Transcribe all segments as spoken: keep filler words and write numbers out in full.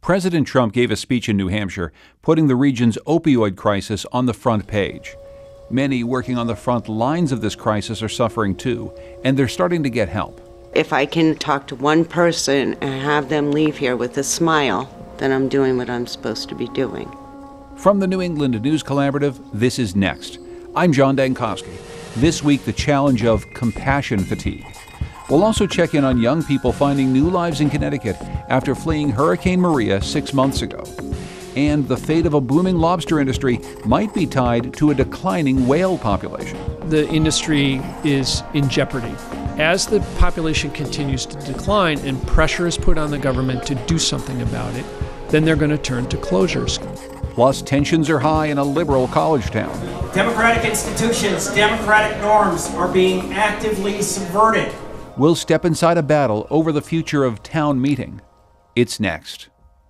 President Trump gave a speech in New Hampshire, putting the region's opioid crisis on the front page. Many working on the front lines of this crisis are suffering too, and they're starting to get help. If I can talk to one person and have them leave here with a smile, then I'm doing what I'm supposed to be doing. From the New England News Collaborative, this is Next. I'm John Dankowski. This week, the challenge of compassion fatigue. We'll also check in on young people finding new lives in Connecticut after fleeing Hurricane Maria six months ago. And the fate of a booming lobster industry might be tied to a declining whale population. The industry is in jeopardy. As the population continues to decline and pressure is put on the government to do something about it, then they're going to turn to closures. Plus, tensions are high in a liberal college town. Democratic institutions, democratic norms are being actively subverted. We'll step inside a battle over the future of town meeting. It's next.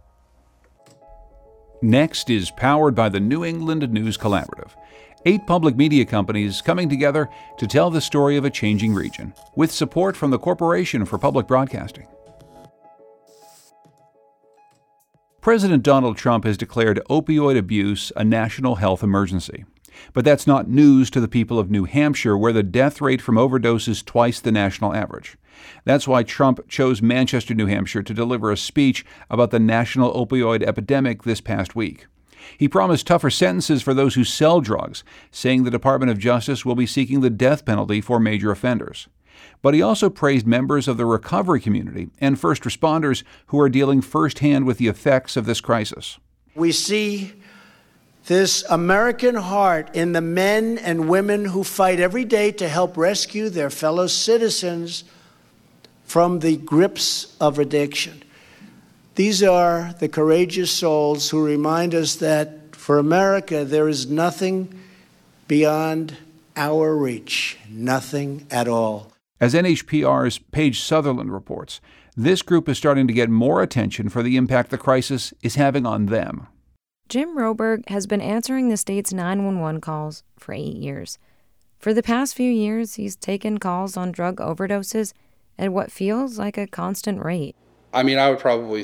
Next is powered by the New England News Collaborative. Eight public media companies coming together to tell the story of a changing region, with support from the Corporation for Public Broadcasting. President Donald Trump has declared opioid abuse a national health emergency. But that's not news to the people of New Hampshire, where the death rate from overdose is twice the national average. That's why Trump chose Manchester, New Hampshire, to deliver a speech about the national opioid epidemic this past week. He promised tougher sentences for those who sell drugs, saying the Department of Justice will be seeking the death penalty for major offenders. But he also praised members of the recovery community and first responders who are dealing firsthand with the effects of this crisis. We see this American heart in the men and women who fight every day to help rescue their fellow citizens from the grips of addiction. These are the courageous souls who remind us that for America, there is nothing beyond our reach, nothing at all. As N H P R's Paige Sutherland reports, this group is starting to get more attention for the impact the crisis is having on them. Jim Roberg has been answering the state's nine one one calls for eight years. For the past few years, he's taken calls on drug overdoses at what feels like a constant rate. I mean, I would probably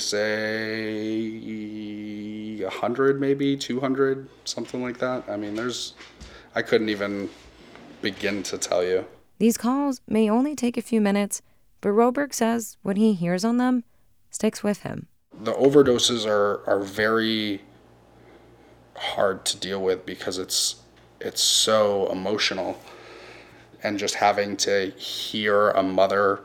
say one hundred, maybe two hundred, something like that. I mean, there's, I couldn't even begin to tell you. These calls may only take a few minutes, but Roberg says what he hears on them sticks with him. The overdoses are, are very hard to deal with because it's it's so emotional, and just having to hear a mother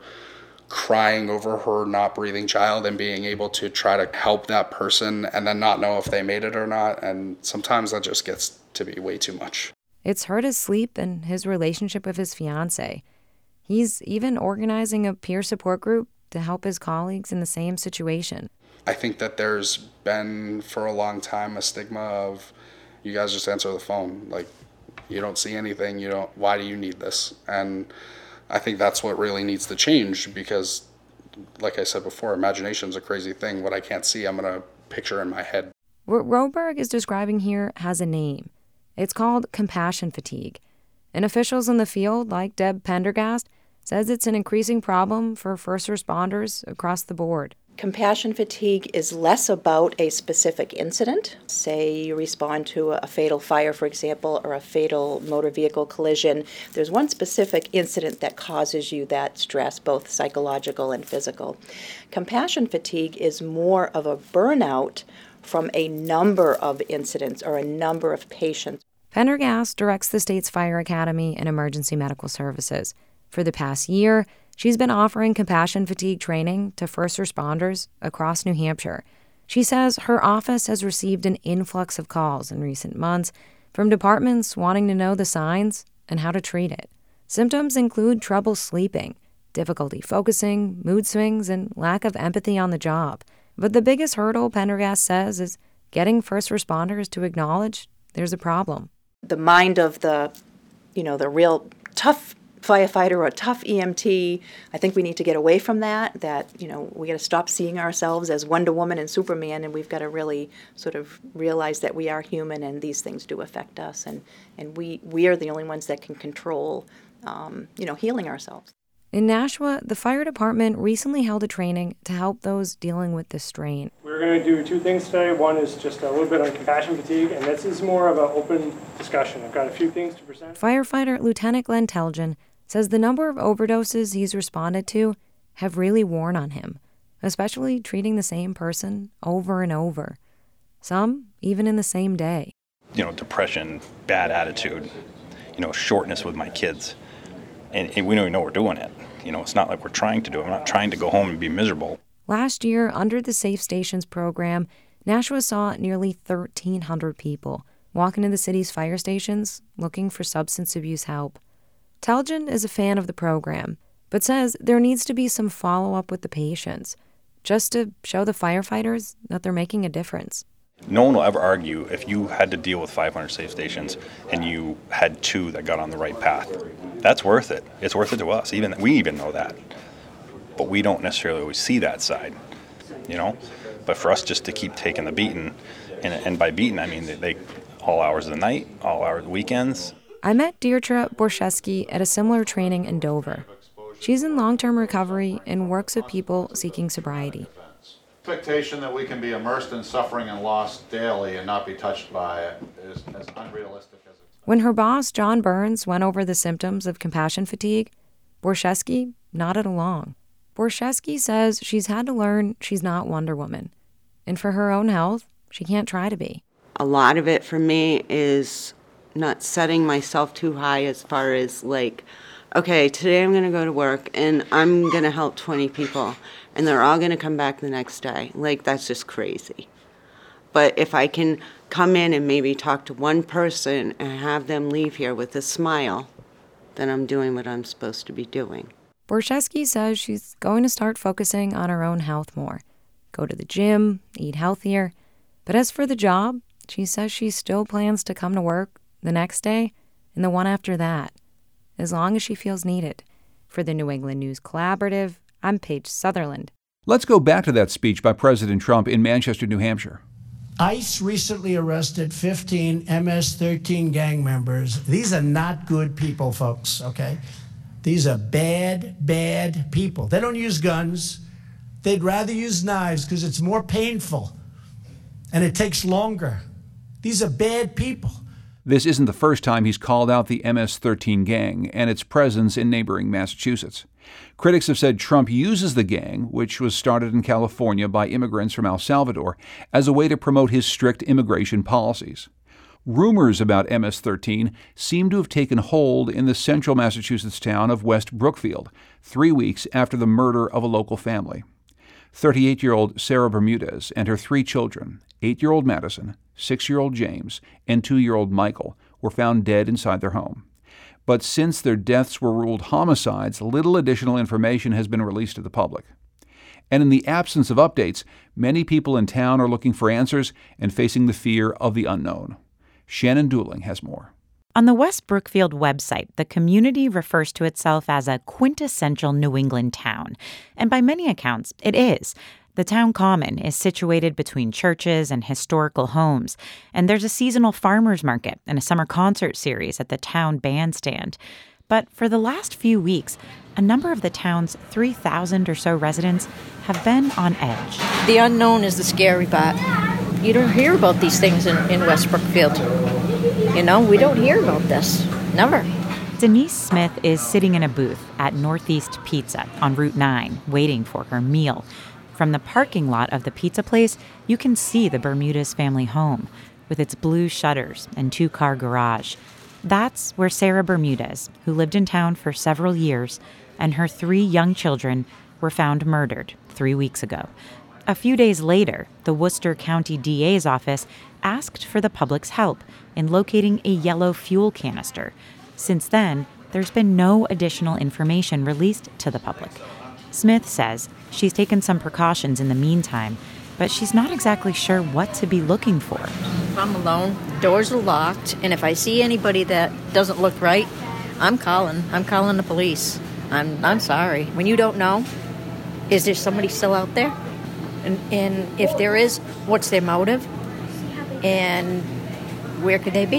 crying over her not breathing child and being able to try to help that person and then not know if they made it or not, and sometimes that just gets to be way too much. It's hurt his sleep and his relationship with his fiancée. He's even organizing a peer support group to help his colleagues in the same situation. I think that there's been for a long time a stigma of, you guys just answer the phone. Like, you don't see anything, you don't, why do you need this? And I think that's what really needs to change because, like I said before, imagination's a crazy thing. What I can't see, I'm going to picture in my head. What Roberg is describing here has a name. It's called compassion fatigue. And officials in the field, like Deb Pendergast, says it's an increasing problem for first responders across the board. Compassion fatigue is less about a specific incident. Say you respond to a fatal fire, for example, or a fatal motor vehicle collision. There's one specific incident that causes you that stress, both psychological and physical. Compassion fatigue is more of a burnout from a number of incidents or a number of patients. Pendergast directs the state's Fire Academy and Emergency Medical Services. For the past year, she's been offering compassion fatigue training to first responders across New Hampshire. She says her office has received an influx of calls in recent months from departments wanting to know the signs and how to treat it. Symptoms include trouble sleeping, difficulty focusing, mood swings, and lack of empathy on the job. But the biggest hurdle, Pendergast says, is getting first responders to acknowledge there's a problem. The mind of the, you know, the real tough firefighter or a tough E M T, I think we need to get away from that, that, you know, we got to stop seeing ourselves as Wonder Woman and Superman, and we've got to really sort of realize that we are human and these things do affect us, and, and we, we are the only ones that can control, um, you know, healing ourselves. In Nashua, the fire department recently held a training to help those dealing with the strain. We're going to do two things today. One is just a little bit on compassion fatigue, and this is more of an open discussion. I've got a few things to present. Firefighter Lieutenant Glenn Telgen says the number of overdoses he's responded to have really worn on him, especially treating the same person over and over, some even in the same day. You know, depression, bad attitude, you know, shortness with my kids. And, and we don't even know we're doing it. You know, it's not like we're trying to do it. I'm not trying to go home and be miserable. Last year, under the Safe Stations program, Nashua saw nearly thirteen hundred people walk into the city's fire stations looking for substance abuse help. Telgen is a fan of the program, but says there needs to be some follow-up with the patients, just to show the firefighters that they're making a difference. No one will ever argue if you had to deal with five hundred safe stations and you had two that got on the right path. That's worth it. It's worth it to us. Even we even know that. But we don't necessarily always see that side, you know? But for us just to keep taking the beating, and, and by beating, I mean they, they all hours of the night, all hours of the weekends. I met Deirdre Borszewski at a similar training in Dover. She's in long-term recovery and works with people seeking sobriety. Expectation that we can be immersed in suffering and loss daily and not be touched by it is as unrealistic as it's. When her boss, John Burns, went over the symptoms of compassion fatigue, Borszewski nodded along. Borszewski says she's had to learn she's not Wonder Woman, and for her own health, she can't try to be. A lot of it for me is not setting myself too high as far as like, okay, today I'm going to go to work and I'm going to help twenty people and they're all going to come back the next day. Like, that's just crazy. But if I can come in and maybe talk to one person and have them leave here with a smile, then I'm doing what I'm supposed to be doing. Borszewski says she's going to start focusing on her own health more, go to the gym, eat healthier. But as for the job, she says she still plans to come to work the next day and the one after that, as long as she feels needed. For the New England News Collaborative, I'm Paige Sutherland. Let's go back to that speech by President Trump in Manchester, New Hampshire. ICE recently arrested fifteen M S thirteen gang members. These are not good people, folks, okay? These are bad, bad people. They don't use guns. They'd rather use knives because it's more painful and it takes longer. These are bad people. This isn't the first time he's called out the M S thirteen gang and its presence in neighboring Massachusetts. Critics have said Trump uses the gang, which was started in California by immigrants from El Salvador, as a way to promote his strict immigration policies. Rumors about M S thirteen seem to have taken hold in the central Massachusetts town of West Brookfield, three weeks after the murder of a local family. thirty-eight-year-old Sarah Bermudez and her three children, eight-year-old Madison, six-year-old James, and two-year-old Michael, were found dead inside their home. But since their deaths were ruled homicides, little additional information has been released to the public. And in the absence of updates, many people in town are looking for answers and facing the fear of the unknown. Shannon Dooling has more. On the West Brookfield website, the community refers to itself as a quintessential New England town. And by many accounts, it is. The town common is situated between churches and historical homes, and there's a seasonal farmers market and a summer concert series at the town bandstand. But for the last few weeks, a number of the town's three thousand or so residents have been on edge. The unknown is the scary part. You don't hear about these things in, in West Brookfield. You know, we don't hear about this. Never. Denise Smith is sitting in a booth at Northeast Pizza on Route nine, waiting for her meal. From the parking lot of the pizza place, you can see the Bermudez family home, with its blue shutters and two-car garage. That's where Sarah Bermudez, who lived in town for several years, and her three young children were found murdered three weeks ago. A few days later, the Worcester County D A's office asked for the public's help in locating a yellow fuel canister. Since then, there's been no additional information released to the public. Smith says she's taken some precautions in the meantime, but she's not exactly sure what to be looking for. I'm alone, doors are locked, and if I see anybody that doesn't look right, I'm calling. I'm calling the police. I'm I'm sorry. When you don't know, is there somebody still out there? And, and if there is, what's their motive? And where could they be?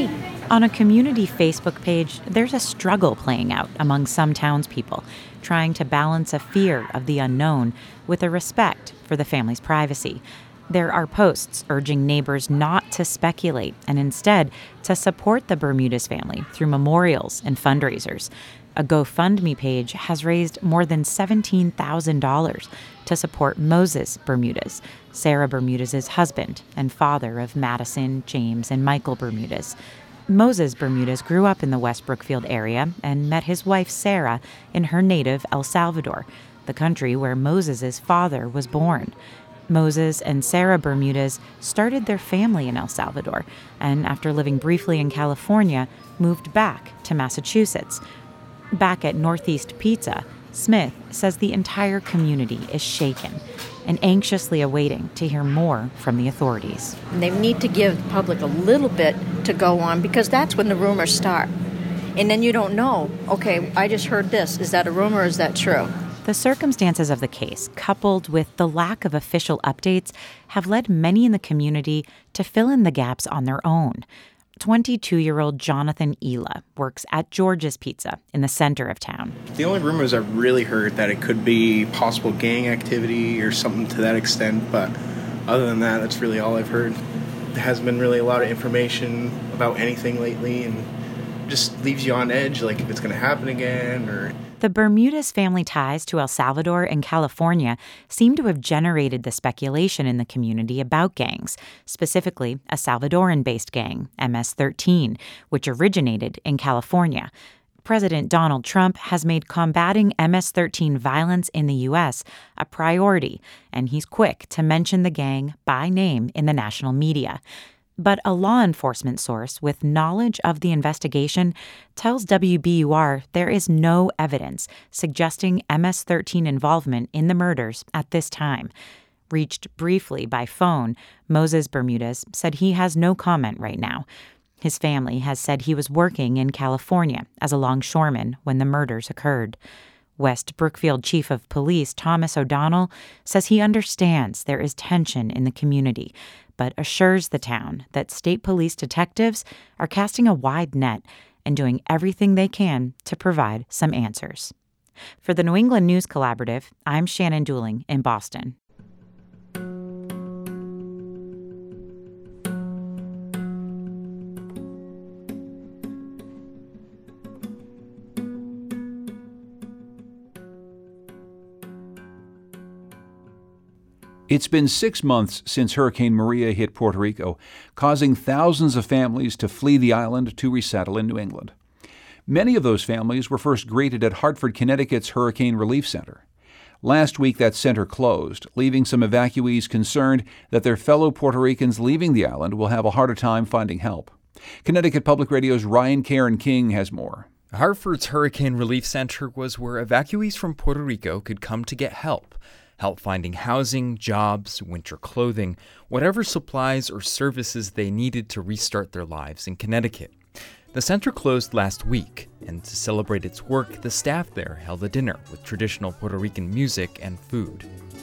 On a community Facebook page, there's a struggle playing out among some townspeople, trying to balance a fear of the unknown with a respect for the family's privacy. There are posts urging neighbors not to speculate and instead to support the Bermudez family through memorials and fundraisers. A GoFundMe page has raised more than seventeen thousand dollars to support Moses Bermudez, Sarah Bermudez's husband and father of Madison, James, and Michael Bermudez. Moses Bermudez grew up in the West Brookfield area and met his wife Sarah in her native El Salvador, the country where Moses's father was born. Moses and Sarah Bermudez started their family in El Salvador, and after living briefly in California, moved back to Massachusetts. Back at Northeast Pizza, Smith says the entire community is shaken and anxiously awaiting to hear more from the authorities. They need to give the public a little bit to go on, because that's when the rumors start. And then you don't know, okay, I just heard this. Is that a rumor or is that true? The circumstances of the case, coupled with the lack of official updates, have led many in the community to fill in the gaps on their own. twenty-two-year-old Jonathan Ela works at George's Pizza in the center of town. The only rumors I've really heard that it could be possible gang activity or something to that extent, but other than that, that's really all I've heard. There hasn't been really a lot of information about anything lately, and it just leaves you on edge, like if it's going to happen again or... The Bermudez family ties to El Salvador and California seem to have generated the speculation in the community about gangs, specifically a Salvadoran-based gang, M S thirteen, which originated in California. President Donald Trump has made combating M S thirteen violence in the U S a priority, and he's quick to mention the gang by name in the national media. But a law enforcement source with knowledge of the investigation tells W B U R there is no evidence suggesting M S thirteen involvement in the murders at this time. Reached briefly by phone, Moses Bermudez said he has no comment right now. His family has said he was working in California as a longshoreman when the murders occurred. West Brookfield Chief of Police Thomas O'Donnell says he understands there is tension in the community, but assures the town that state police detectives are casting a wide net and doing everything they can to provide some answers. For the New England News Collaborative, I'm Shannon Dooling in Boston. It's been six months since Hurricane Maria hit Puerto Rico, causing thousands of families to flee the island to resettle in New England. Many of those families were first greeted at Hartford, Connecticut's Hurricane Relief Center. Last week, that center closed, leaving some evacuees concerned that their fellow Puerto Ricans leaving the island will have a harder time finding help. Connecticut Public Radio's Ryan Karen King has more. Hartford's Hurricane Relief Center was where evacuees from Puerto Rico could come to get help. Help finding housing, jobs, winter clothing, whatever supplies or services they needed to restart their lives in Connecticut. The center closed last week, and to celebrate its work, the staff there held a dinner with traditional Puerto Rican music and food.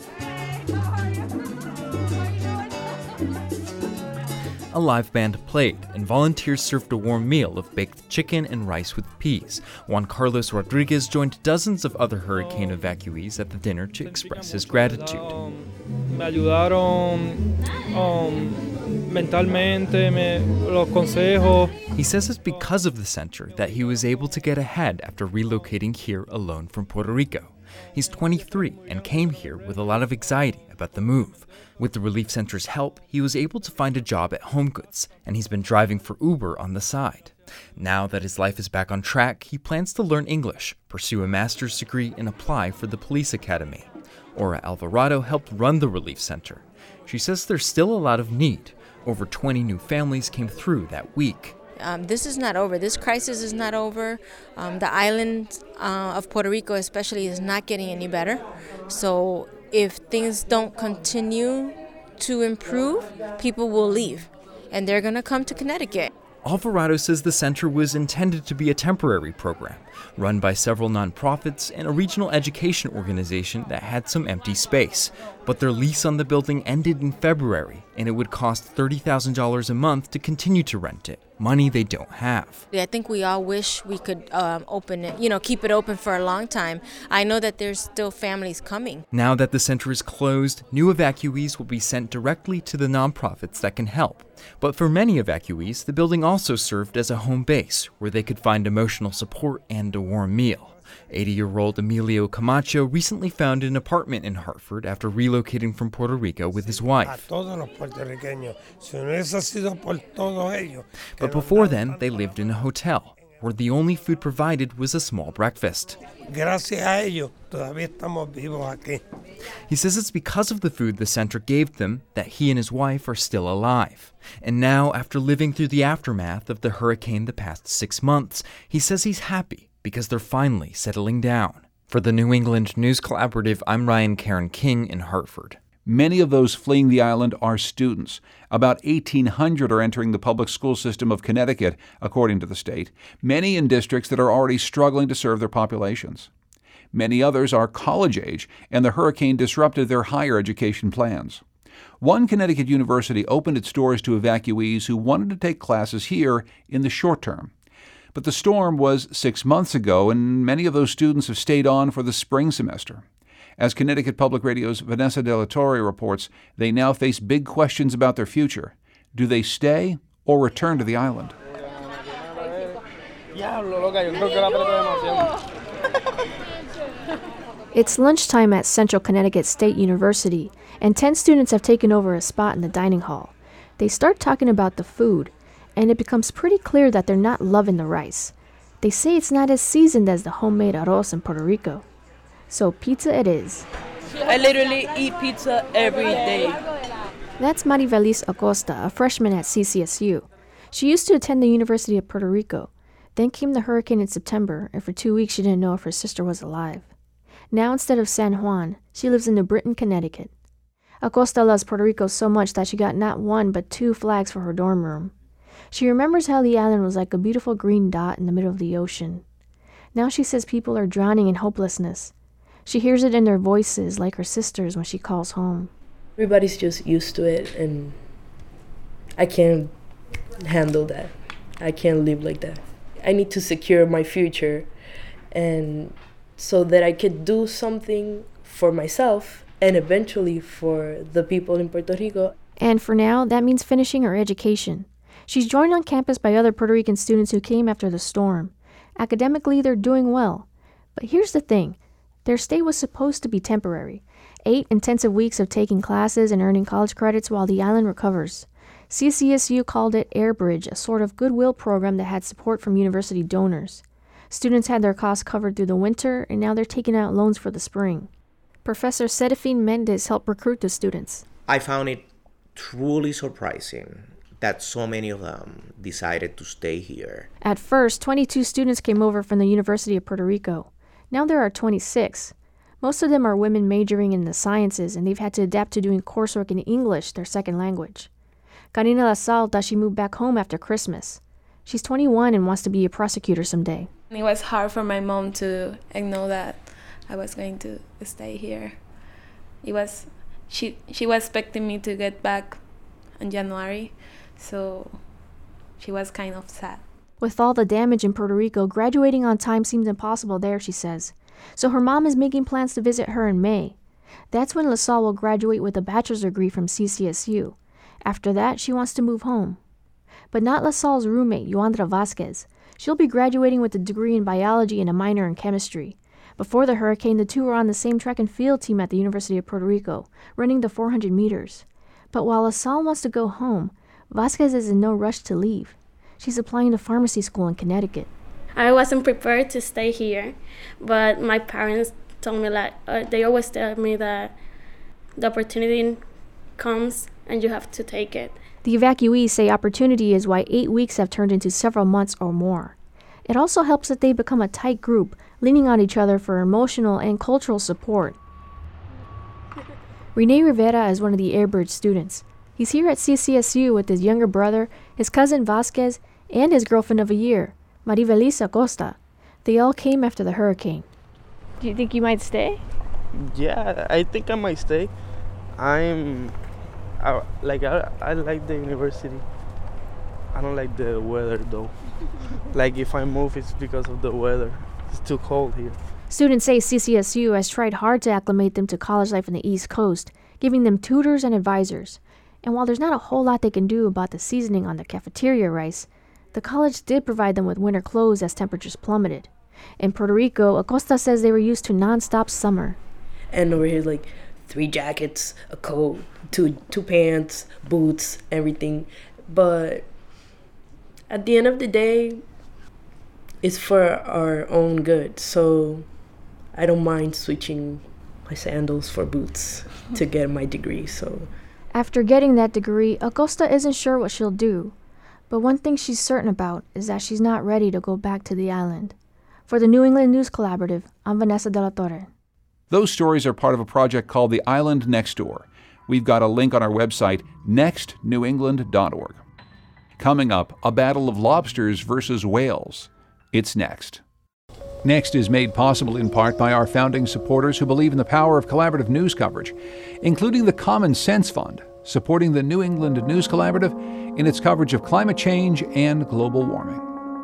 A live band played, and volunteers served a warm meal of baked chicken and rice with peas. Juan Carlos Rodriguez joined dozens of other hurricane evacuees at the dinner to express his gratitude. Me ayudaron mentalmente, me los consejos. He says it's because of the center that he was able to get ahead after relocating here alone from Puerto Rico. He's twenty-three and came here with a lot of anxiety about the move. With the Relief Center's help, he was able to find a job at HomeGoods, and he's been driving for Uber on the side. Now that his life is back on track, he plans to learn English, pursue a master's degree, and apply for the police academy. Ora Alvarado helped run the Relief Center. She says there's still a lot of need. Over twenty new families came through that week. Um, this is not over. This crisis is not over. Um, the island uh, of Puerto Rico especially is not getting any better. So if things don't continue to improve, people will leave, and they're going to come to Connecticut. Alvarado says the center was intended to be a temporary program, run by several nonprofits and a regional education organization that had some empty space. But their lease on the building ended in February, and it would cost thirty thousand dollars a month to continue to rent it. money they don't have. I think we all wish we could um, open it, you know, keep it open for a long time. I know that there's still families coming. Now that the center is closed, new evacuees will be sent directly to the nonprofits that can help. But for many evacuees, the building also served as a home base where they could find emotional support and a warm meal. eighty-year-old Emilio Camacho recently found an apartment in Hartford after relocating from Puerto Rico with his wife. But before then, they lived in a hotel, where the only food provided was a small breakfast. He says it's because of the food the center gave them that he and his wife are still alive. And now, after living through the aftermath of the hurricane the past six months, he says he's happy because they're finally settling down. For the New England News Collaborative, I'm Ryan Karen King in Hartford. Many of those fleeing the island are students. About eighteen hundred are entering the public school system of Connecticut, according to the state, many in districts that are already struggling to serve their populations. Many others are college age, and the hurricane disrupted their higher education plans. One Connecticut university opened its doors to evacuees who wanted to take classes here in the short term. But the storm was six months ago, and many of those students have stayed on for the spring semester. As Connecticut Public Radio's Vanessa De La Torre reports, they now face big questions about their future. Do they stay or return to the island? It's lunchtime at Central Connecticut State University, and ten students have taken over a spot in the dining hall. They start talking about the food, and it becomes pretty clear that they're not loving the rice. They say it's not as seasoned as the homemade arroz in Puerto Rico. So pizza it is. I literally eat pizza every day. That's Marivelis Acosta, a freshman at C C S U. She used to attend the University of Puerto Rico. Then came the hurricane in September, and for two weeks she didn't know if her sister was alive. Now instead of San Juan, she lives in New Britain, Connecticut. Acosta loves Puerto Rico so much that she got not one but two flags for her dorm room. She remembers how the island was like a beautiful green dot in the middle of the ocean. Now she says people are drowning in hopelessness. She hears it in their voices like her sisters when she calls home. Everybody's just used to it, and I can't handle that. I can't live like that. I need to secure my future, and so that I could do something for myself and eventually for the people in Puerto Rico. And for now, that means finishing her education. She's joined on campus by other Puerto Rican students who came after the storm. Academically, they're doing well. But here's the thing. Their stay was supposed to be temporary. Eight intensive weeks of taking classes and earning college credits while the island recovers. C C S U called it AirBridge, a sort of goodwill program that had support from university donors. Students had their costs covered through the winter, and now they're taking out loans for the spring. Professor Serafin Mendez helped recruit the students. I found it truly surprising that so many of them decided to stay here. At first, twenty-two students came over from the University of Puerto Rico. Now there are twenty-six. Most of them are women majoring in the sciences, and they've had to adapt to doing coursework in English, their second language. Karina Lasal thought she moved back home after Christmas. She's twenty-one and wants to be a prosecutor someday. It was hard for my mom to know that I was going to stay here. It was she she was expecting me to get back in January, so she was kind of sad. With all the damage in Puerto Rico, graduating on time seems impossible there, she says. So her mom is making plans to visit her in May. That's when LaSalle will graduate with a bachelor's degree from C C S U. After that, she wants to move home. But not LaSalle's roommate, Yoandra Vasquez. She'll be graduating with a degree in biology and a minor in chemistry. Before the hurricane, the two were on the same track and field team at the University of Puerto Rico, running the four hundred meters. But while LaSalle wants to go home, Vasquez is in no rush to leave. She's applying to pharmacy school in Connecticut. I wasn't prepared to stay here, but my parents told me, like, uh, they always tell me that the opportunity comes and you have to take it. The evacuees say opportunity is why eight weeks have turned into several months or more. It also helps that they've become a tight group, leaning on each other for emotional and cultural support. Rene Rivera is one of the AirBridge students. He's here at C C S U with his younger brother, his cousin Vasquez, and his girlfriend of a year, Marivelis Acosta. They all came after the hurricane. Do you think you might stay? Yeah, I think I might stay. I'm, I, like, I, I like the university. I don't like the weather though. Like if I move, it's because of the weather. It's too cold here. Students say C C S U has tried hard to acclimate them to college life in the East Coast, giving them tutors and advisors. And while there's not a whole lot they can do about the seasoning on the cafeteria rice, the college did provide them with winter clothes as temperatures plummeted. In Puerto Rico, Acosta says they were used to non-stop summer. And over here, like three jackets, a coat, two two pants, boots, everything. But at the end of the day, it's for our own good. So I don't mind switching my sandals for boots to get my degree. So after getting that degree, Acosta isn't sure what she'll do. But one thing she's certain about is that she's not ready to go back to the island. For the New England News Collaborative, I'm Vanessa De La Torre. Those stories are part of a project called The Island Next Door. We've got a link on our website, next new england dot org. Coming up, a battle of lobsters versus whales. It's next. Next is made possible in part by our founding supporters who believe in the power of collaborative news coverage, including the Common Sense Fund, supporting the New England News Collaborative in its coverage of climate change and global warming.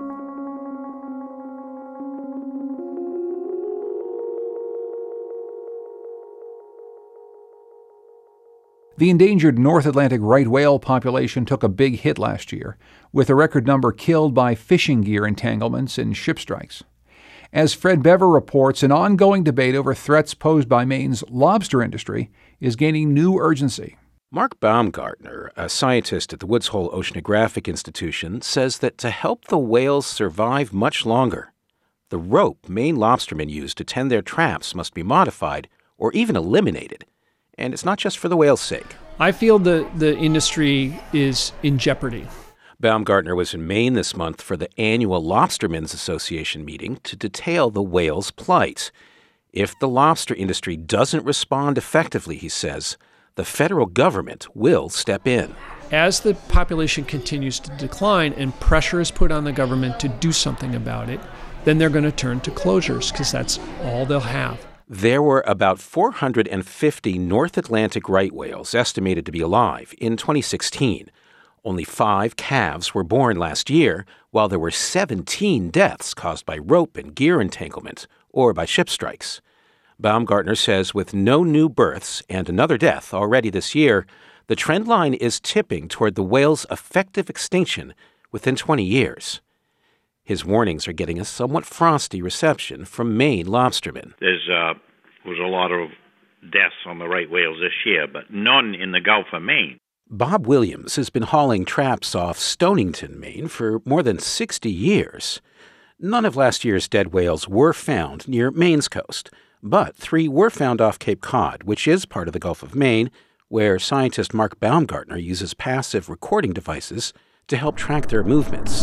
The endangered North Atlantic right whale population took a big hit last year, with a record number killed by fishing gear entanglements and ship strikes. As Fred Bever reports, an ongoing debate over threats posed by Maine's lobster industry is gaining new urgency. Mark Baumgartner, a scientist at the Woods Hole Oceanographic Institution, says that to help the whales survive much longer, the rope Maine lobstermen use to tend their traps must be modified or even eliminated. And it's not just for the whales' sake. I feel the, the industry is in jeopardy. Baumgartner was in Maine this month for the annual Lobstermen's Association meeting to detail the whales' plight. If the lobster industry doesn't respond effectively, he says, the federal government will step in. As the population continues to decline and pressure is put on the government to do something about it, then they're going to turn to closures because that's all they'll have. There were about four hundred fifty North Atlantic right whales estimated to be alive in twenty sixteen. Only five calves were born last year, while there were seventeen deaths caused by rope and gear entanglement or by ship strikes. Baumgartner says with no new births and another death already this year, the trend line is tipping toward the whale's effective extinction within twenty years. His warnings are getting a somewhat frosty reception from Maine lobstermen. There's uh, was a lot of deaths on the right whales this year, but none in the Gulf of Maine. Bob Williams has been hauling traps off Stonington, Maine for more than sixty years. None of last year's dead whales were found near Maine's coast, but three were found off Cape Cod, which is part of the Gulf of Maine, where scientist Mark Baumgartner uses passive recording devices to help track their movements.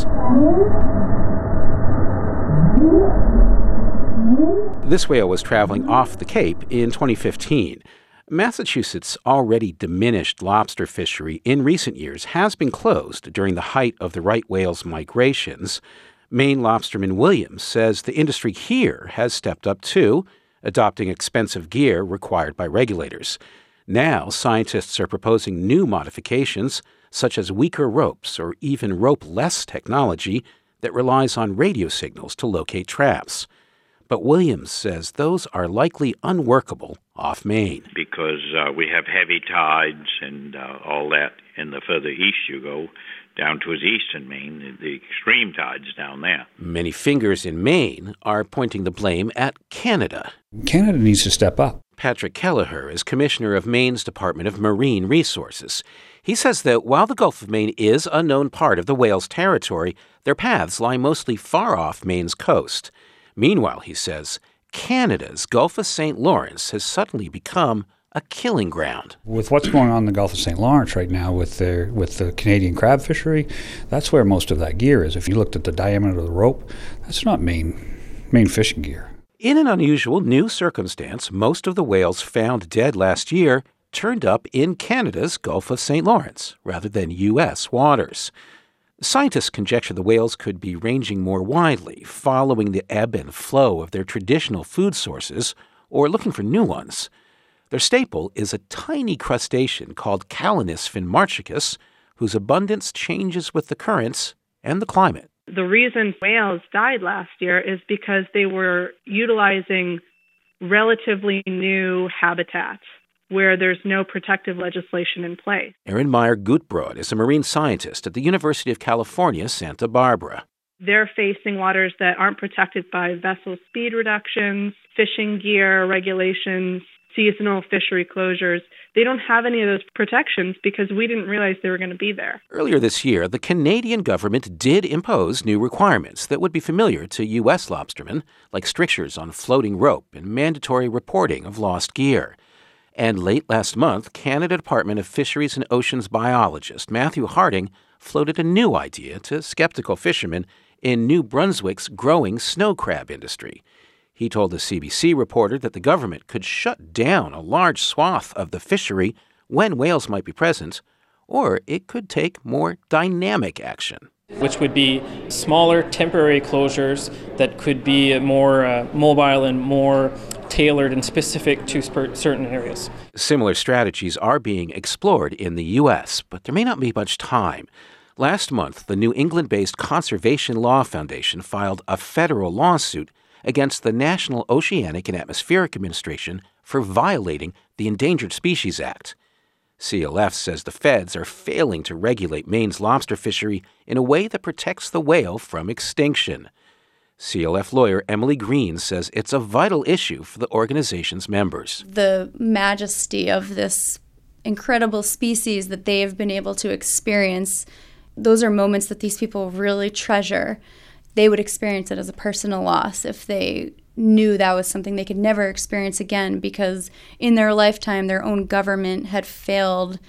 This whale was traveling off the Cape in twenty fifteen. Massachusetts' already diminished lobster fishery in recent years has been closed during the height of the right whale's migrations. Maine lobsterman Williams says the industry here has stepped up too, adopting expensive gear required by regulators. Now, scientists are proposing new modifications, such as weaker ropes or even rope-less technology that relies on radio signals to locate traps. But Williams says those are likely unworkable off Maine. Because uh, we have heavy tides and uh, all that. And the further east you go, down towards eastern Maine, the, the extreme tides down there. Many fingers in Maine are pointing the blame at Canada. Canada needs to step up. Patrick Kelleher is commissioner of Maine's Department of Marine Resources. He says that while the Gulf of Maine is a known part of the whales' territory, their paths lie mostly far off Maine's coast. Meanwhile, he says, Canada's Gulf of Saint Lawrence has suddenly become a killing ground. With what's going on in the Gulf of Saint Lawrence right now with the, with the Canadian crab fishery, that's where most of that gear is. If you looked at the diameter of the rope, that's not Maine, Maine fishing gear. In an unusual new circumstance, most of the whales found dead last year turned up in Canada's Gulf of Saint Lawrence rather than U S waters. Scientists conjecture the whales could be ranging more widely, following the ebb and flow of their traditional food sources or looking for new ones. Their staple is a tiny crustacean called Calanus finmarchicus, whose abundance changes with the currents and the climate. The reason whales died last year is because they were utilizing relatively new habitats where there's no protective legislation in place. Erin Meyer-Gutbrod is a marine scientist at the University of California, Santa Barbara. They're facing waters that aren't protected by vessel speed reductions, fishing gear regulations, seasonal fishery closures. They don't have any of those protections because we didn't realize they were going to be there. Earlier this year, the Canadian government did impose new requirements that would be familiar to U S lobstermen, like strictures on floating rope and mandatory reporting of lost gear. And late last month, Canada Department of Fisheries and Oceans biologist Matthew Harding floated a new idea to skeptical fishermen in New Brunswick's growing snow crab industry. He told the C B C reporter that the government could shut down a large swath of the fishery when whales might be present, or it could take more dynamic action. Which would be smaller temporary closures that could be more uh, mobile and more tailored and specific to certain areas. Similar strategies are being explored in the U S, but there may not be much time. Last month, the New England-based Conservation Law Foundation filed a federal lawsuit against the National Oceanic and Atmospheric Administration for violating the Endangered Species Act. C L F says the feds are failing to regulate Maine's lobster fishery in a way that protects the whale from extinction. C L F lawyer Emily Green says it's a vital issue for the organization's members. The majesty of this incredible species that they have been able to experience, those are moments that these people really treasure. They would experience it as a personal loss if they knew that was something they could never experience again because in their lifetime their own government had failed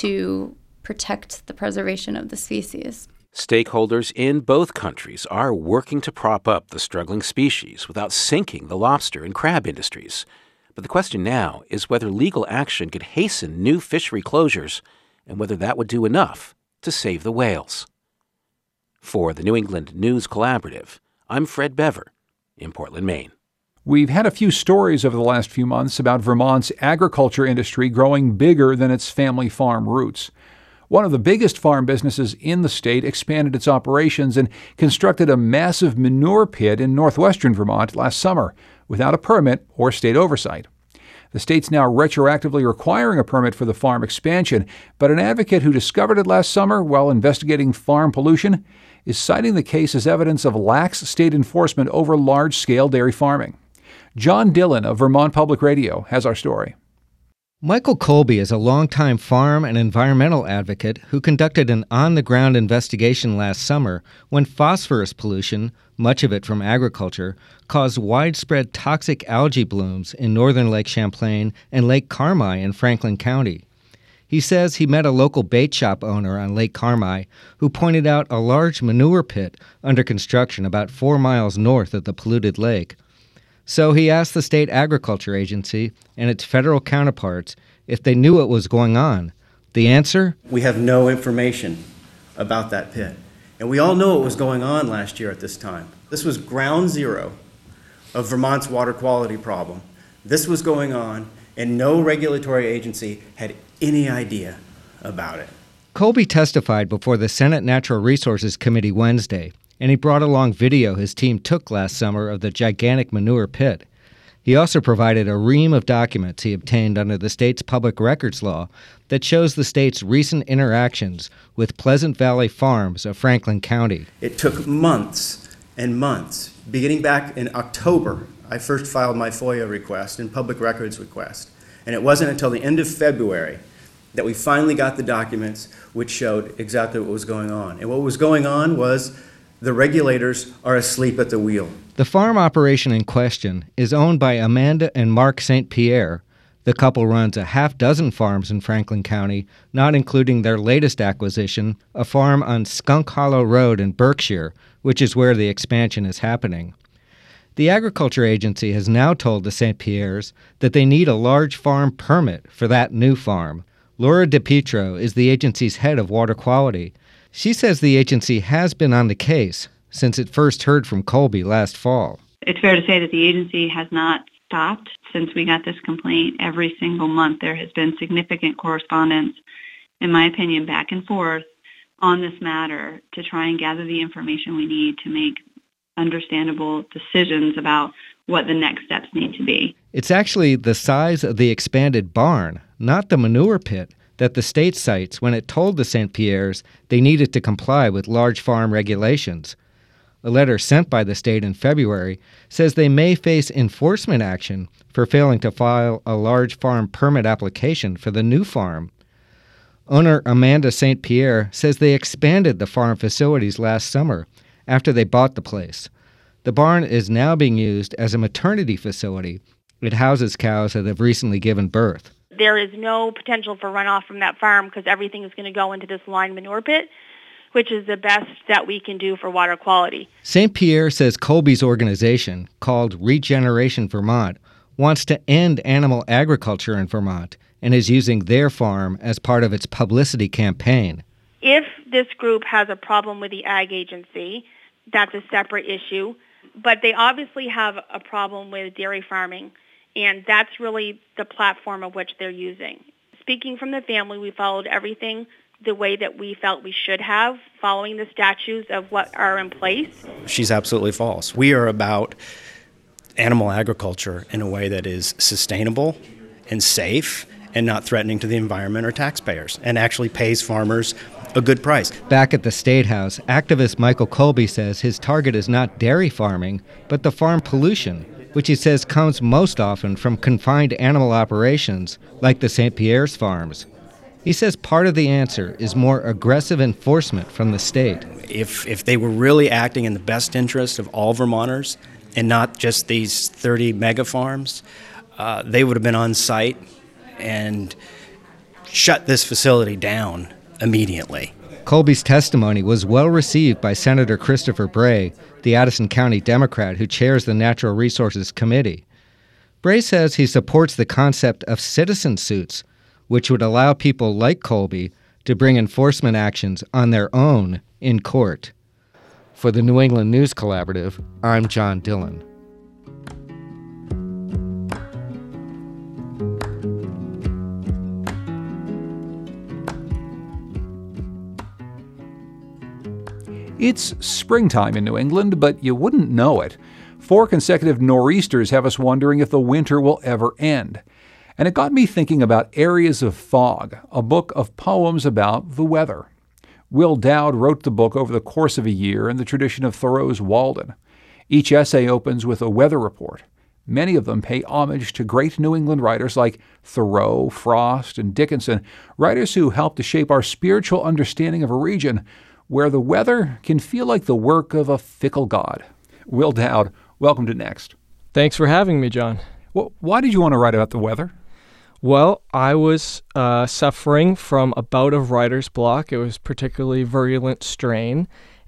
to protect the preservation of the species. Stakeholders in both countries are working to prop up the struggling species without sinking the lobster and crab industries. But the question now is whether legal action could hasten new fishery closures and whether that would do enough to save the whales. For the New England News Collaborative, I'm Fred Bever in Portland, Maine. We've had a few stories over the last few months about Vermont's agriculture industry growing bigger than its family farm roots. One of the biggest farm businesses in the state expanded its operations and constructed a massive manure pit in northwestern Vermont last summer without a permit or state oversight. The state's now retroactively requiring a permit for the farm expansion, but an advocate who discovered it last summer while investigating farm pollution is citing the case as evidence of lax state enforcement over large-scale dairy farming. John Dillon of Vermont Public Radio has our story. Michael Colby is a longtime farm and environmental advocate who conducted an on-the-ground investigation last summer when phosphorus pollution, much of it from agriculture, caused widespread toxic algae blooms in northern Lake Champlain and Lake Carmi in Franklin County. He says he met a local bait shop owner on Lake Carmi who pointed out a large manure pit under construction about four miles north of the polluted lake. So he asked the state agriculture agency and its federal counterparts if they knew what was going on. The answer? We have no information about that pit. And we all know what was going on last year at this time. This was ground zero of Vermont's water quality problem. This was going on, and no regulatory agency had any idea about it. Colby testified before the Senate Natural Resources Committee Wednesday, and he brought along video his team took last summer of the gigantic manure pit. He also provided a ream of documents he obtained under the state's public records law that shows the state's recent interactions with Pleasant Valley Farms of Franklin County. It took months and months. Beginning back in October, I first filed my FOIA request and public records request. And it wasn't until the end of February that we finally got the documents which showed exactly what was going on. And what was going on was the regulators are asleep at the wheel. The farm operation in question is owned by Amanda and Mark Saint Pierre. The couple runs a half dozen farms in Franklin County, not including their latest acquisition, a farm on Skunk Hollow Road in Berkshire, which is where the expansion is happening. The Agriculture Agency has now told the Saint Pierres that they need a large farm permit for that new farm. Laura DiPietro is the agency's head of water quality. She says the agency has been on the case since it first heard from Colby last fall. It's fair to say that the agency has not stopped since we got this complaint. Every single month there has been significant correspondence, in my opinion, back and forth on this matter to try and gather the information we need to make understandable decisions about what the next steps need to be. It's actually the size of the expanded barn, not the manure pit, that the state cites when it told the Saint Pierres they needed to comply with large farm regulations. A letter sent by the state in February says they may face enforcement action for failing to file a large farm permit application for the new farm. Owner Amanda Saint Pierre says they expanded the farm facilities last summer after they bought the place. The barn is now being used as a maternity facility. It houses cows that have recently given birth. There is no potential for runoff from that farm because everything is going to go into this lined manure pit, which is the best that we can do for water quality. Saint Pierre says Colby's organization, called Regeneration Vermont, wants to end animal agriculture in Vermont and is using their farm as part of its publicity campaign. If this group has a problem with the ag agency, that's a separate issue. But they obviously have a problem with dairy farming, and that's really the platform of which they're using. Speaking from the family, we followed everything the way that we felt we should have, following the statutes of what are in place. She's absolutely false. We are about animal agriculture in a way that is sustainable and safe and not threatening to the environment or taxpayers, and actually pays farmers a good price. Back at the State House, activist Michael Colby says his target is not dairy farming, but the farm pollution, which he says comes most often from confined animal operations like the Saint Pierre's farms. He says part of the answer is more aggressive enforcement from the state. If if they were really acting in the best interest of all Vermonters and not just these thirty mega farms, uh, they would have been on site and shut this facility down immediately. Colby's testimony was well received by Senator Christopher Bray, the Addison County Democrat who chairs the Natural Resources Committee. Bray says he supports the concept of citizen suits, which would allow people like Colby to bring enforcement actions on their own in court. For the New England News Collaborative, I'm John Dillon. It's springtime in New England, but you wouldn't know it. Four consecutive nor'easters have us wondering if the winter will ever end. And it got me thinking about Areas of Fog, a book of poems about the weather. Will Dowd wrote the book over the course of a year in the tradition of Thoreau's Walden. Each essay opens with a weather report. Many of them pay homage to great New England writers like Thoreau, Frost, and Dickinson, writers who helped to shape our spiritual understanding of a region where the weather can feel like the work of a fickle god. Will Dowd, welcome to Next. Thanks for having me, John. Well, why did you want to write about the weather? Well, I was uh, suffering from a bout of writer's block. It was particularly virulent strain,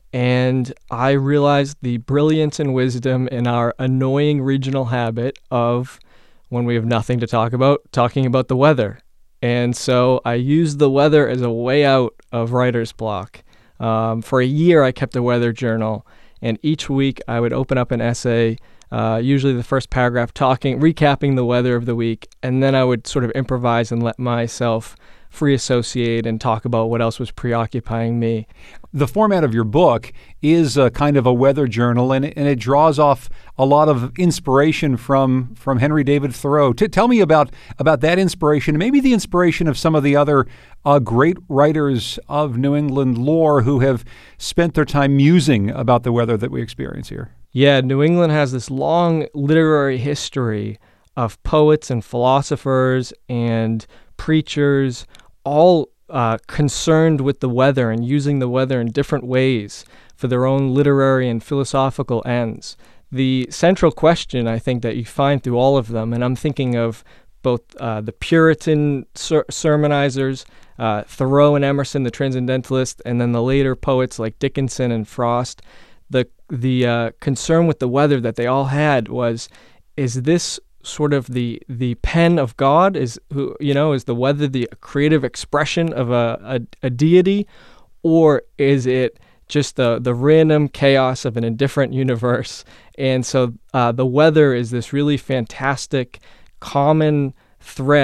and I realized the brilliance and wisdom in our annoying regional habit of, when we have nothing to talk about, talking about the weather. And so I used the weather as a way out of writer's block. Um, for a year, I kept a weather journal, and each week I would open up an essay, uh, usually the first paragraph talking, recapping the weather of the week, and then I would sort of improvise and let myself free associate and talk about what else was preoccupying me. The format of your book is a kind of a weather journal, and it, and it draws off a lot of inspiration from from Henry David Thoreau. T- tell me about about that inspiration, maybe the inspiration of some of the other uh, great writers of New England lore who have spent their time musing about the weather that we experience here. Yeah, New England has this long literary history of poets and philosophers and preachers, all uh, concerned with the weather and using the weather in different ways for their own literary and philosophical ends. The central question, I think, that you find through all of them, and I'm thinking of both uh, the Puritan ser- sermonizers, uh, Thoreau and Emerson, the Transcendentalist, and then the later poets like Dickinson and Frost, the the uh, concern with the weather that they all had was, is this sort of the the pen of God? Is who you know is the weather the creative expression of a, a, a deity, or is it just the the random chaos of an indifferent universe? And so uh, the weather is this really fantastic common thread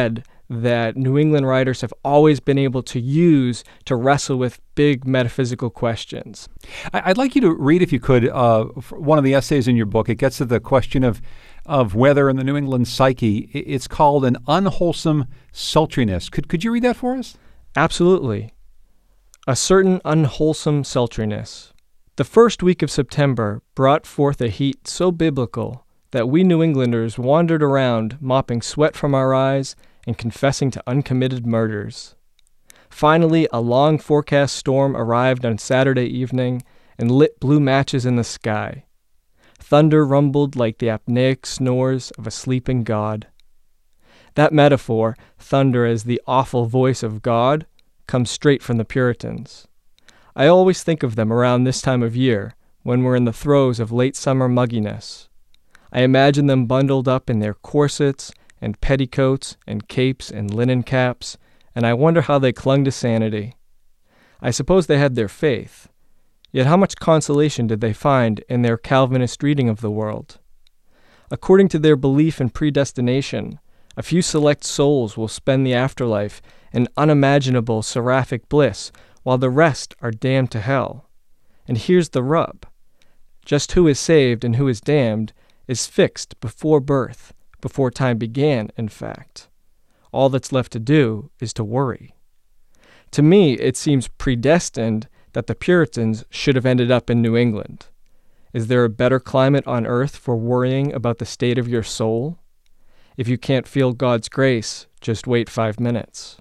that New England writers have always been able to use to wrestle with big metaphysical questions. I'd like you to read, if you could, uh, one of the essays in your book. It gets to the question of, of weather in the New England psyche. It's called An Unwholesome Sultriness. Could, could you read that for us? Absolutely. A certain unwholesome sultriness. The first week of September brought forth a heat so biblical that we New Englanders wandered around mopping sweat from our eyes and confessing to uncommitted murders. Finally, a long forecast storm arrived on Saturday evening and lit blue matches in the sky. Thunder rumbled like the apneic snores of a sleeping god. That metaphor, thunder as the awful voice of God, comes straight from the Puritans. I always think of them around this time of year, when we're in the throes of late summer mugginess. I imagine them bundled up in their corsets and petticoats and capes and linen caps, and I wonder how they clung to sanity. I suppose they had their faith. Yet how much consolation did they find in their Calvinist reading of the world? According to their belief in predestination, a few select souls will spend the afterlife in unimaginable seraphic bliss, while the rest are damned to hell. And here's the rub. Just who is saved and who is damned is fixed before birth, before time began, in fact. All that's left to do is to worry. To me, it seems predestined that the Puritans should have ended up in New England. Is there a better climate on earth for worrying about the state of your soul? If you can't feel God's grace, just wait five minutes.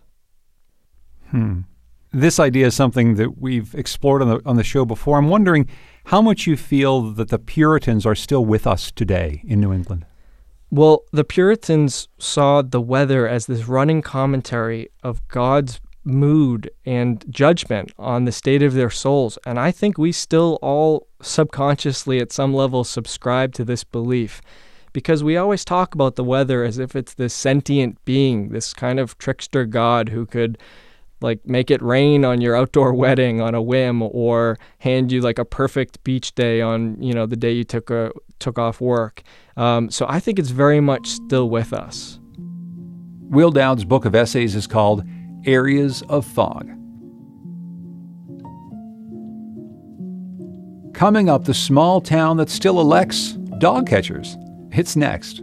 Hmm. This idea is something that we've explored on the on the show before. I'm wondering how much you feel that the Puritans are still with us today in New England. Well, the Puritans saw the weather as this running commentary of God's mood and judgment on the state of their souls. And I think we still all subconsciously at some level subscribe to this belief, because we always talk about the weather as if it's this sentient being, this kind of trickster God who could like make it rain on your outdoor wedding on a whim, or hand you like a perfect beach day on, you know, the day you took a, took off work. Um, so I think it's very much still with us. Will Dowd's book of essays is called Areas of Fog. Coming up, the small town that still elects dog catchers. It's next.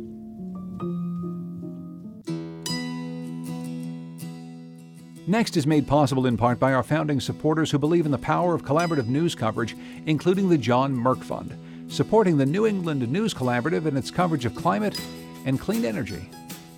Next is made possible in part by our founding supporters who believe in the power of collaborative news coverage, including the John Merck Fund, supporting the New England News Collaborative in its coverage of climate and clean energy.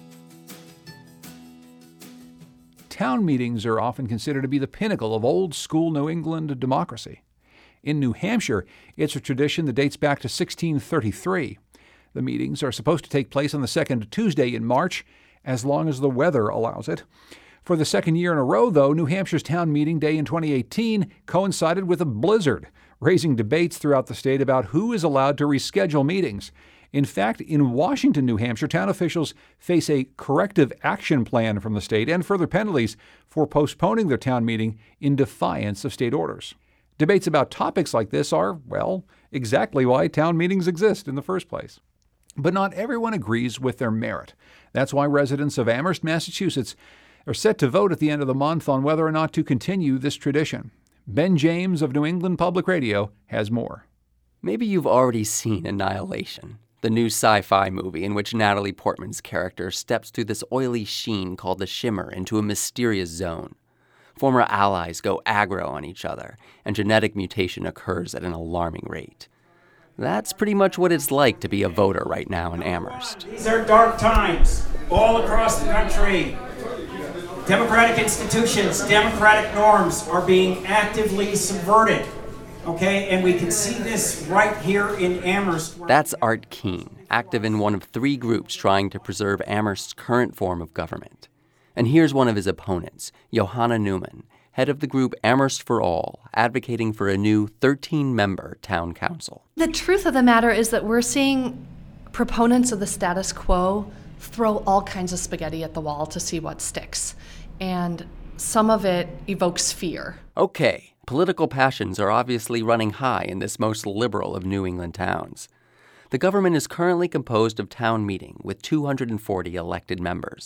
Town meetings are often considered to be the pinnacle of old-school New England democracy. In New Hampshire, it's a tradition that dates back to sixteen thirty-three. The meetings are supposed to take place on the second Tuesday in March, as long as the weather allows it. For the second year in a row, though, New Hampshire's town meeting day in twenty eighteen coincided with a blizzard, raising debates throughout the state about who is allowed to reschedule meetings. In fact, in Washington, New Hampshire, town officials face a corrective action plan from the state and further penalties for postponing their town meeting in defiance of state orders. Debates about topics like this are, well, exactly why town meetings exist in the first place. But not everyone agrees with their merit. That's why residents of Amherst, Massachusetts, are set to vote at the end of the month on whether or not to continue this tradition. Ben James of New England Public Radio has more. Maybe you've already seen Annihilation, the new sci-fi movie in which Natalie Portman's character steps through this oily sheen called the Shimmer into a mysterious zone. Former allies go aggro on each other, and genetic mutation occurs at an alarming rate. That's pretty much what it's like to be a voter right now in Amherst. These are dark times all across the country. Democratic institutions, democratic norms are being actively subverted, okay? And we can see this right here in Amherst. That's Art Keene, active in one of three groups trying to preserve Amherst's current form of government. And here's one of his opponents, Johanna Newman, head of the group Amherst for All, advocating for a new thirteen-member town council. The truth of the matter is that we're seeing proponents of the status quo throw all kinds of spaghetti at the wall to see what sticks. And some of it evokes fear. Okay, political passions are obviously running high in this most liberal of New England towns. The government is currently composed of town meeting with two hundred forty elected members,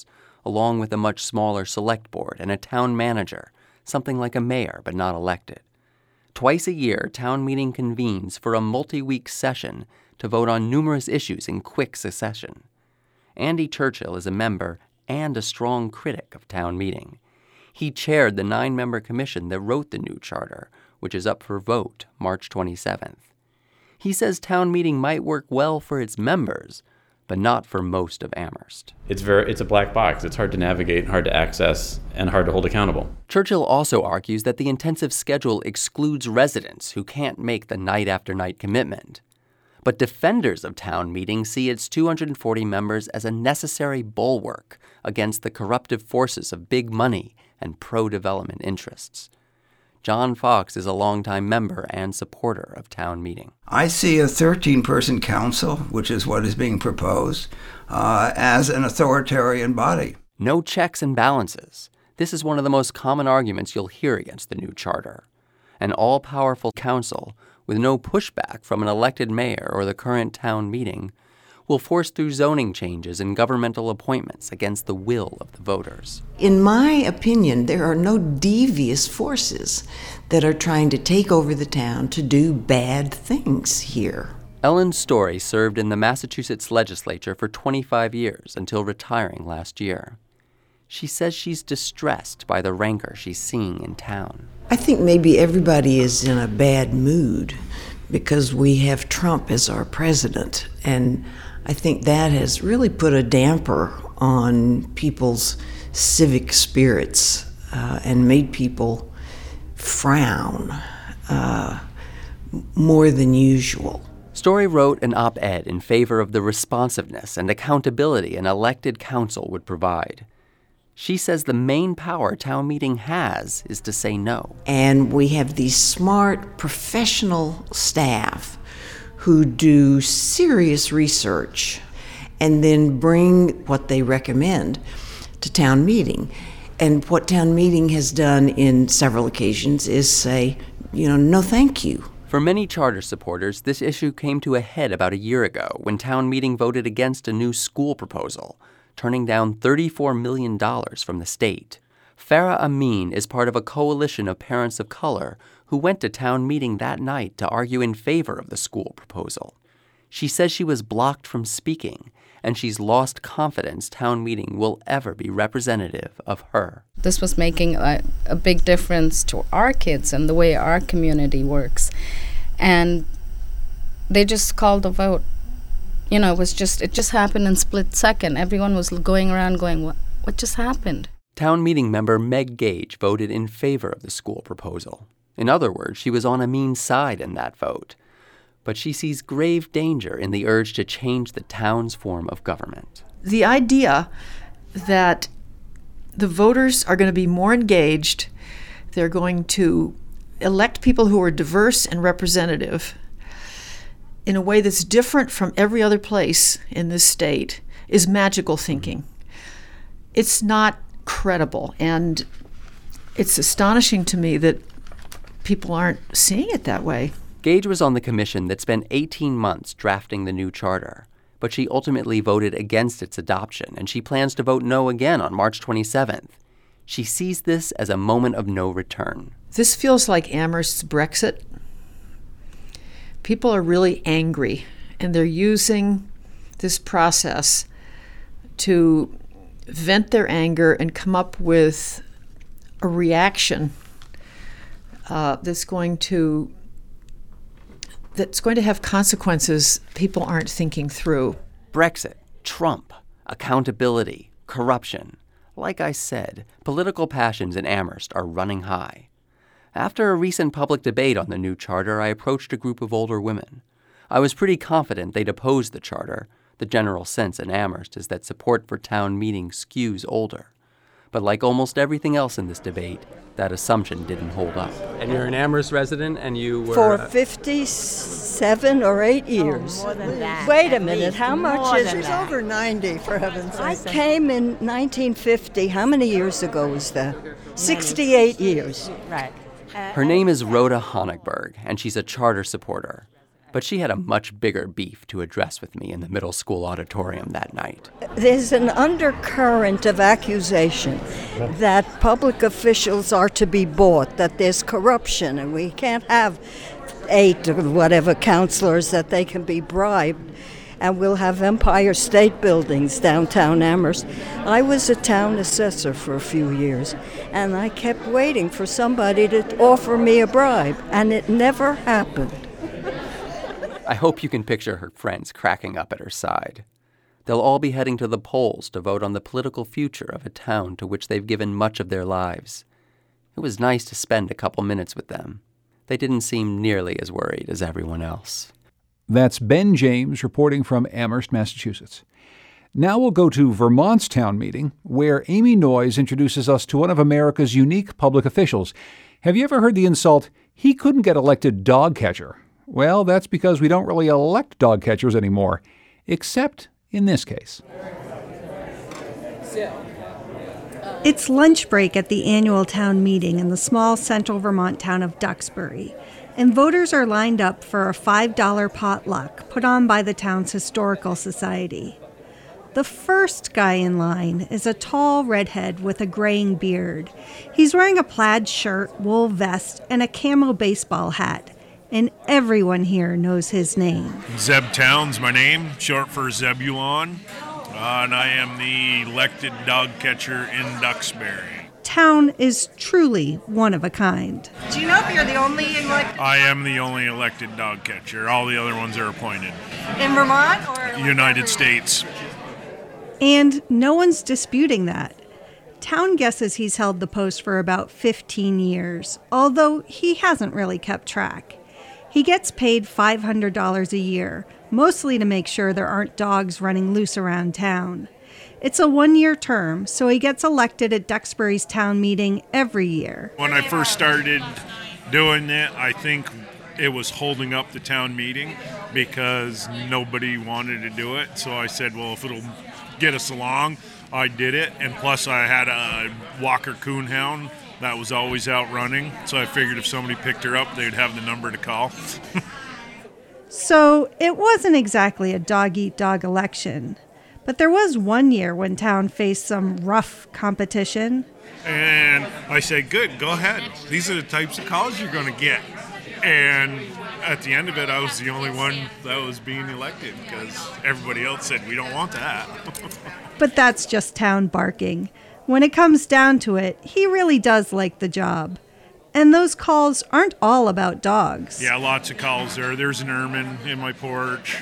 along with a much smaller select board and a town manager, something like a mayor but not elected. Twice a year, town meeting convenes for a multi-week session to vote on numerous issues in quick succession. Andy Churchill is a member and a strong critic of town meeting. He chaired the nine-member commission that wrote the new charter, which is up for vote March twenty-seventh. He says town meeting might work well for its members, but not for most of Amherst. It's very, it's a black box. It's hard to navigate, hard to access, and hard to hold accountable. Churchill also argues that the intensive schedule excludes residents who can't make the night-after-night commitment. But defenders of town meeting see its two hundred forty members as a necessary bulwark against the corruptive forces of big money and pro-development interests. John Fox is a longtime member and supporter of town meeting. I see a thirteen-person council, which is what is being proposed, uh, as an authoritarian body. No checks and balances. This is one of the most common arguments you'll hear against the new charter. An all-powerful council with no pushback from an elected mayor or the current town meeting will force through zoning changes and governmental appointments against the will of the voters. In my opinion, there are no devious forces that are trying to take over the town to do bad things here. Ellen Story served in the Massachusetts legislature for twenty-five years until retiring last year. She says she's distressed by the rancor she's seeing in town. I think maybe everybody is in a bad mood because we have Trump as our president, and I think that has really put a damper on people's civic spirits uh, and made people frown uh, more than usual. Story wrote an op-ed in favor of the responsiveness and accountability an elected council would provide. She says the main power town meeting has is to say no. And we have these smart, professional staff who do serious research and then bring what they recommend to town meeting. And what town meeting has done in several occasions is say, you know, no thank you. For many charter supporters, this issue came to a head about a year ago when town meeting voted against a new school proposal, turning down thirty-four million dollars from the state. Farah Amin is part of a coalition of parents of color who went to town meeting that night to argue in favor of the school proposal. She says she was blocked from speaking, and she's lost confidence town meeting will ever be representative of her. This was making a, a big difference to our kids and the way our community works. And they just called a vote. You know, it was just, it just happened in split second. Everyone was going around going, what, what just happened? Town meeting member Meg Gage voted in favor of the school proposal. In other words, she was on Amin's side in that vote. But she sees grave danger in the urge to change the town's form of government. The idea that the voters are going to be more engaged, they're going to elect people who are diverse and representative in a way that's different from every other place in this state is magical thinking. It's not credible, and it's astonishing to me that people aren't seeing it that way. Gage was on the commission that spent eighteen months drafting the new charter, but she ultimately voted against its adoption, and she plans to vote no again on March twenty-seventh. She sees this as a moment of no return. This feels like Amherst's Brexit. People are really angry, and they're using this process to vent their anger and come up with a reaction uh, that's going to that's going to have consequences people aren't thinking through. Brexit, Trump, accountability, corruption. Like I said, political passions in Amherst are running high. After a recent public debate on the new charter, I approached a group of older women. I was pretty confident they'd oppose the charter. The general sense in Amherst is that support for town meeting skews older. But like almost everything else in this debate, that assumption didn't hold up. And you're an Amherst resident, and you were... For fifty-seven or eight years. Oh, more than that. Wait a minute, how much More is than it? that. Over ninety, for heaven's sake. I sake. came in nineteen fifty. How many years ago was that? sixty-eight years. Right. Her name is Rhoda Honigberg, and she's a charter supporter. But she had a much bigger beef to address with me in the middle school auditorium that night. There's an undercurrent of accusation that public officials are to be bought, that there's corruption, and we can't have eight or whatever counselors, that they can be bribed. And we'll have Empire State Buildings downtown Amherst. I was a town assessor for a few years, and I kept waiting for somebody to offer me a bribe, and it never happened. I hope you can picture her friends cracking up at her side. They'll all be heading to the polls to vote on the political future of a town to which they've given much of their lives. It was nice to spend a couple minutes with them. They didn't seem nearly as worried as everyone else. That's Ben James reporting from Amherst, Massachusetts. Now we'll go to Vermont's town meeting, where Amy Noyes introduces us to one of America's unique public officials. Have you ever heard the insult, "He couldn't get elected dog catcher"? Well, that's because we don't really elect dog catchers anymore, except in this case. It's lunch break at the annual town meeting in the small central Vermont town of Duxbury, and voters are lined up for a five dollar potluck put on by the town's historical society. The first guy in line is a tall redhead with a graying beard. He's wearing a plaid shirt, wool vest, and a camo baseball hat, and everyone here knows his name. Zeb Town's my name, short for Zebulon, uh, and I am the elected dog catcher in Duxbury. Town is truly one of a kind. Do you know if you're the only elected? I am the only elected dog catcher. All the other ones are appointed. In Vermont or? United States. And no one's disputing that. Town guesses he's held the post for about fifteen years, although he hasn't really kept track. He gets paid five hundred dollars a year, mostly to make sure there aren't dogs running loose around town. It's a one-year term, so he gets elected at Duxbury's town meeting every year. When I first started doing it, I think it was holding up the town meeting because nobody wanted to do it. So I said, well, if it'll get us along, I did it. And plus I had a Walker Coonhound that was always out running. So I figured if somebody picked her up, they'd have the number to call. So it wasn't exactly a dog-eat-dog election. But there was one year when town faced some rough competition. And I said, good, go ahead. These are the types of calls you're going to get. And at the end of it, I was the only one that was being elected because everybody else said, we don't want that. But that's just town barking. When it comes down to it, he really does like the job. And those calls aren't all about dogs. Yeah, lots of calls there. There's an ermine in my porch,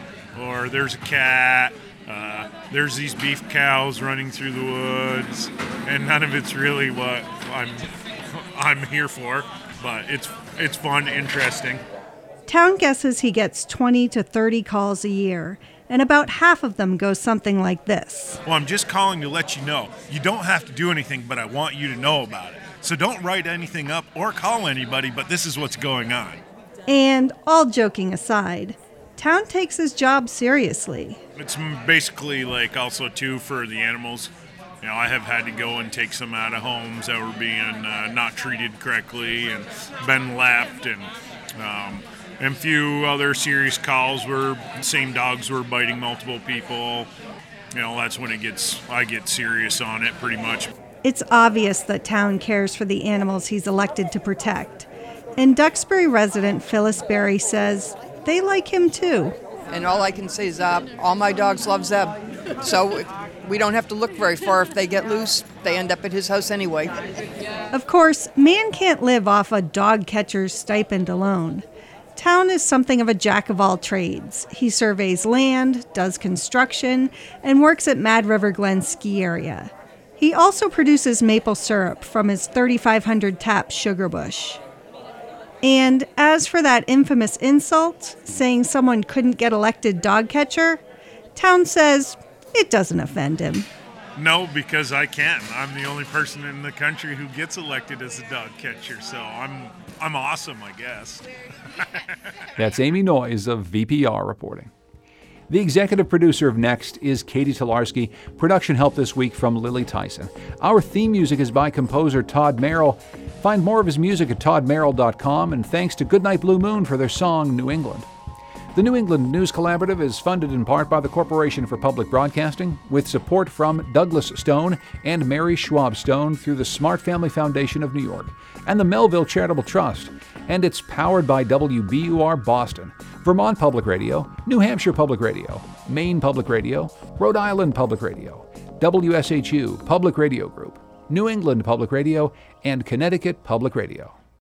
or there's a cat. Uh, there's these beef cows running through the woods, and none of it's really what I'm I'm here for, but it's it's fun, interesting. Town guesses he gets twenty to thirty calls a year, and about half of them go something like this. Well, I'm just calling to let you know. You don't have to do anything, but I want you to know about it. So don't write anything up or call anybody, but this is what's going on. And all joking aside, Town takes his job seriously. It's basically like also too for the animals. You know, I have had to go and take some out of homes that were being uh, not treated correctly and been left, and um, and a few other serious calls where same dogs were biting multiple people. You know, that's when it gets I get serious on it pretty much. It's obvious that Town cares for the animals he's elected to protect. And Duxbury resident Phyllis Berry says they like him too. And all I can say is uh, all my dogs love Zeb. So we don't have to look very far. If they get loose, they end up at his house anyway. Of course, man can't live off a dog catcher's stipend alone. Town is something of a jack of all trades. He surveys land, does construction, and works at Mad River Glen ski area. He also produces maple syrup from his thirty-five hundred tap sugar bush. And as for that infamous insult, saying someone couldn't get elected dog catcher, Town says it doesn't offend him. No, because I can. I'm the only person in the country who gets elected as a dog catcher, so I'm I'm awesome, I guess. That's Amy Noyes of V P R reporting. The executive producer of Next is Katie Tolarski. Production help this week from Lily Tyson. Our theme music is by composer Todd Merrill. Find more of his music at todd merrill dot com, and thanks to Goodnight Blue Moon for their song New England. The New England News Collaborative is funded in part by the Corporation for Public Broadcasting, with support from Douglas Stone and Mary Schwab Stone through the Smart Family Foundation of New York and the Melville Charitable Trust, and it's powered by W B U R Boston, Vermont Public Radio, New Hampshire Public Radio, Maine Public Radio, Rhode Island Public Radio, W S H U Public Radio Group, New England Public Radio, and Connecticut Public Radio.